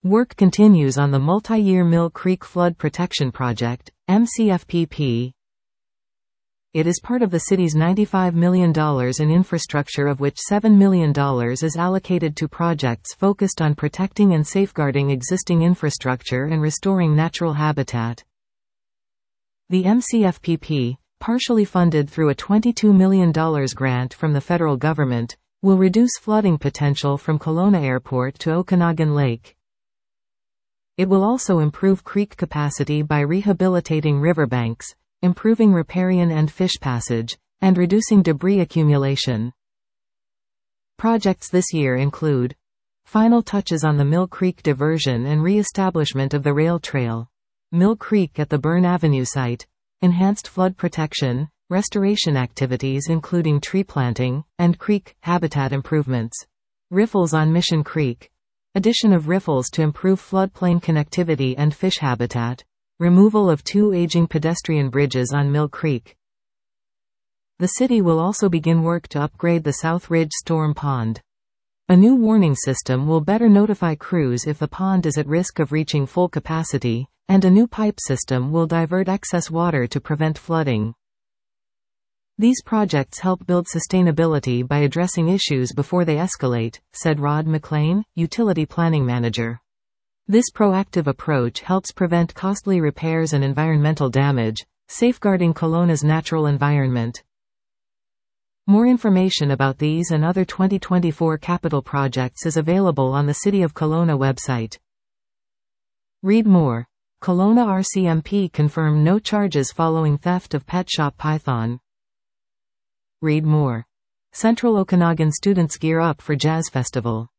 Work continues on the multi-year Mill Creek Flood Protection Project, MCFPP. It is part of the city's $95 million in infrastructure, of which $7 million is allocated to projects focused on protecting and safeguarding existing infrastructure and restoring natural habitat. The MCFPP, partially funded through a $22 million grant from the federal government, will reduce flooding potential from Kelowna Airport to Okanagan Lake. It will also improve creek capacity by rehabilitating riverbanks, improving riparian and fish passage, and reducing debris accumulation. Projects this year include final touches on the Mill Creek diversion and re-establishment of the rail trail, Mill Creek at the Burn Avenue site, enhanced flood protection, restoration activities including tree planting, and creek habitat improvements, riffles on Mission Creek, addition of riffles to improve floodplain connectivity and fish habitat, removal of 2 aging pedestrian bridges on Mill Creek. The city will also begin work to upgrade the South Ridge Storm Pond. A new warning system will better notify crews if the pond is at risk of reaching full capacity, and a new pipe system will divert excess water to prevent flooding. These projects help build sustainability by addressing issues before they escalate, said Rod McLean, Utility Planning Manager. This proactive approach helps prevent costly repairs and environmental damage, safeguarding Kelowna's natural environment. More information about these and other 2024 capital projects is available on the City of Kelowna website. Read more. Kelowna RCMP confirm no charges following theft of pet shop python. Read more. Central Okanagan students gear up for Jazz Festival.